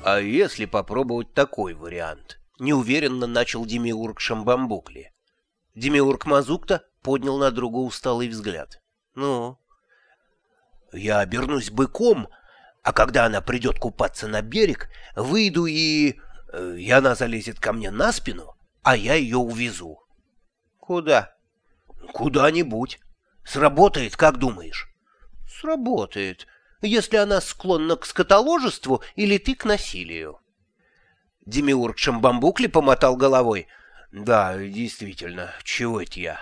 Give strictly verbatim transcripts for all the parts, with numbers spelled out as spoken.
А если попробовать такой вариант? Неуверенно начал Демиург Шамбамбукли. Демиург Мазукта поднял на друга усталый взгляд. Ну? Я обернусь быком, а когда она придет купаться на берег, выйду и... и она залезет ко мне на спину, а я ее увезу. Куда? Куда-нибудь. Сработает, как думаешь? Сработает, если она склонна к скотоложеству или ты к насилию. Демиург Шамбамбукли помотал головой. Да, действительно, чего это я?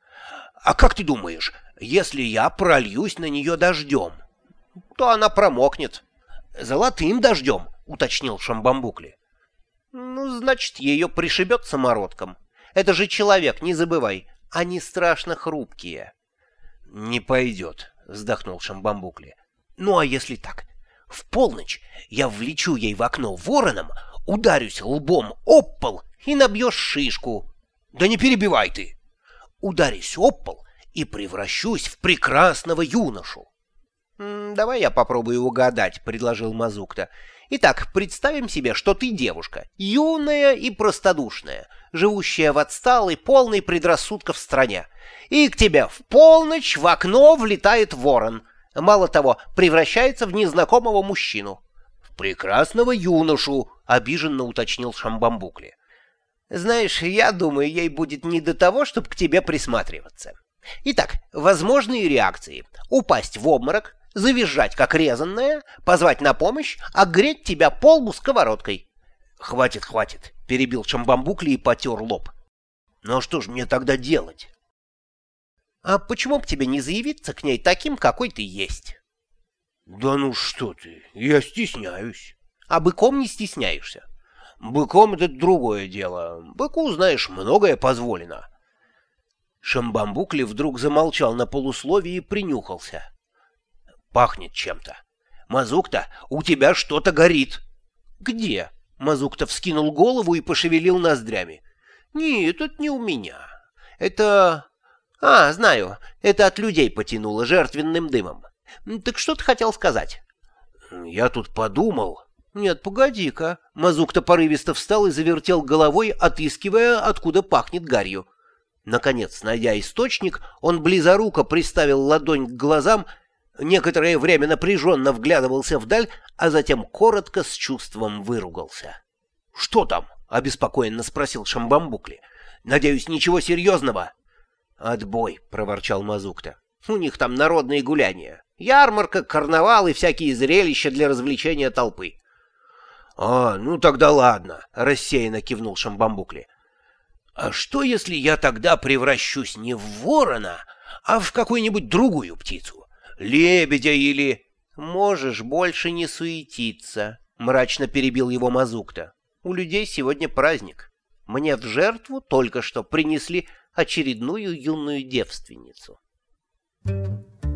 А как ты думаешь, если я прольюсь на нее дождем, то она промокнет. Золотым дождем, уточнил Шамбамбукли. Ну, значит, ее пришибет самородком. Это же человек, не забывай. Они страшно хрупкие. Не пойдет, вздохнул Шамбамбукли. Ну, а если так? В полночь я влечу ей в окно вороном, ударюсь лбом об пол и набьешь шишку. Да не перебивай ты. Ударюсь об пол и превращусь в прекрасного юношу. — Давай я попробую угадать, — предложил Мазукта. — Итак, представим себе, что ты девушка, юная и простодушная, живущая в отсталой, полной предрассудков стране. И к тебе в полночь в окно влетает ворон. Мало того, превращается в незнакомого мужчину. — В прекрасного юношу, — обиженно уточнил Шамбамбукли. — Знаешь, я думаю, ей будет не до того, чтобы к тебе присматриваться. Итак, возможные реакции. Упасть в обморок, завизжать как резанная, позвать на помощь, огреть тебя по лбу сковородкой. — Хватит, хватит, — перебил Шамбамбукли и потер лоб. — Ну что ж мне тогда делать? — А почему бы тебе не заявиться к ней таким, какой ты есть? — Да ну что ты, я стесняюсь. — А быком не стесняешься? — Быком это другое дело. Быку, знаешь, многое позволено. Шамбамбукли вдруг замолчал на полусловии и принюхался. — Пахнет чем-то. Мазукта, у тебя что-то горит. — Где? Мазукта вскинул голову и пошевелил ноздрями. — Нет, это не у меня. Это... А, знаю, это от людей потянуло жертвенным дымом. Так что ты хотел сказать? — Я тут подумал... — Нет, погоди-ка. Мазукта порывисто встал и завертел головой, отыскивая, откуда пахнет гарью. Наконец, найдя источник, он близоруко приставил ладонь к глазам, некоторое время напряженно вглядывался вдаль, а затем коротко с чувством выругался. — Что там? — обеспокоенно спросил Шамбамбукли. — Надеюсь, ничего серьезного? — Отбой, — проворчал Мазукта. — У них там народные гуляния. Ярмарка, карнавал и всякие зрелища для развлечения толпы. — А, ну тогда ладно, — рассеянно кивнул Шамбамбукли. — А что, если я тогда превращусь не в ворона, а в какую-нибудь другую птицу? Лебедя или... — Можешь больше не суетиться, — мрачно перебил его Мазукта. — У людей сегодня праздник. Мне в жертву только что принесли очередную юную девственницу. Thank you.